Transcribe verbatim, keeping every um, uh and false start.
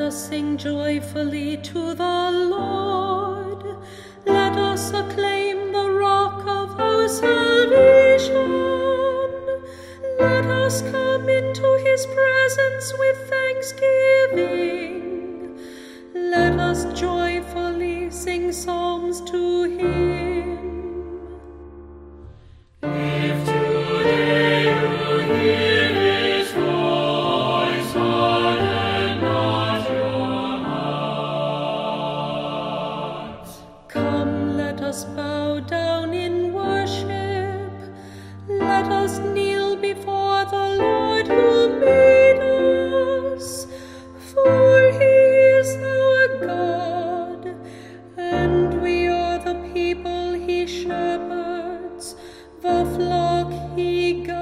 us sing joyfully to the Lord. Let us acclaim the rock of our salvation. Let us come into his presence with thanksgiving. Let us joyfully sing psalms to him. If today you hear his voice, harden not your hearts. Come, let us bow down in worship. Let us kneel before the Lord who made us. For he is our God, and we are the people he shepherds, the flock he guides.